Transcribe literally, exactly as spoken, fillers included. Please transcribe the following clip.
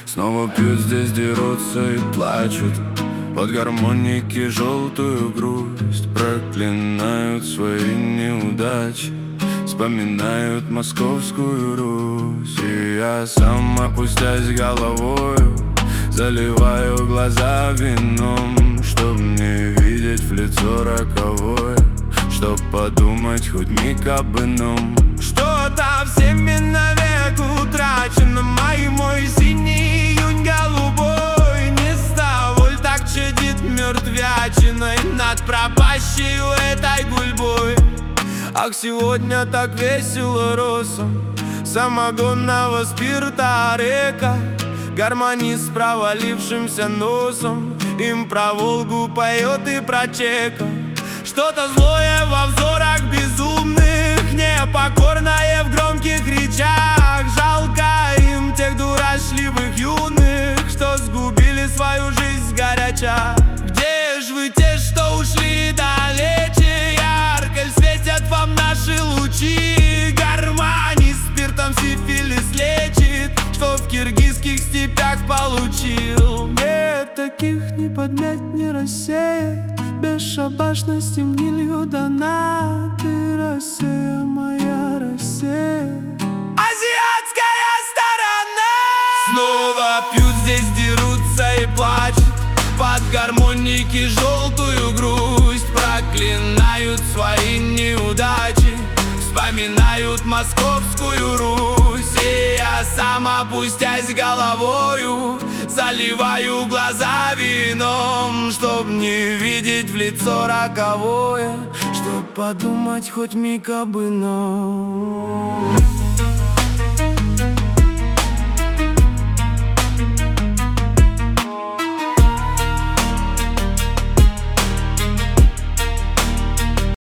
Снова пьют, здесь дерутся и плачут. Под гармоники желтую грусть проклинают свои неудачи, вспоминают московскую Русь. И я сам, опустясь головою, заливаю глаза вином, чтоб не видеть в лицо роковое, чтоб подумать хоть миг об ином. Что-то всеми навек утрачено, май мой синий, июнь голубой. Не ставоль так чадит мертвячиной над пропащей этой гульбой. Ах, сегодня так весело росом самогонного спирта река. Гармонист с провалившимся носом им про Волгу поет и про Чека. Что-то злое во взорах безумных, непокорное в громких речах. Жалко им тех дурашливых юных, что сгубили свою жизнь сгоряча. Где ж вы те, что ушли далече? Ярко светят вам наши лучи. Гармонист спиртом сифилис лечит, что в киргизских степях получил. Нет, таких не поднять, не рассеять. Бесшабашности в гилью дана. Ты Россия, моя Россия, азиатская сторона. Снова пьют, здесь дерутся и плачут. Под гармоники желтую грусть проклинают свои неудачи, вспоминают московскую Русь. И я сам, опустясь головою, заливаю глаза вином, чтоб не видеть в лицо роковое, чтоб подумать хоть миг об ином.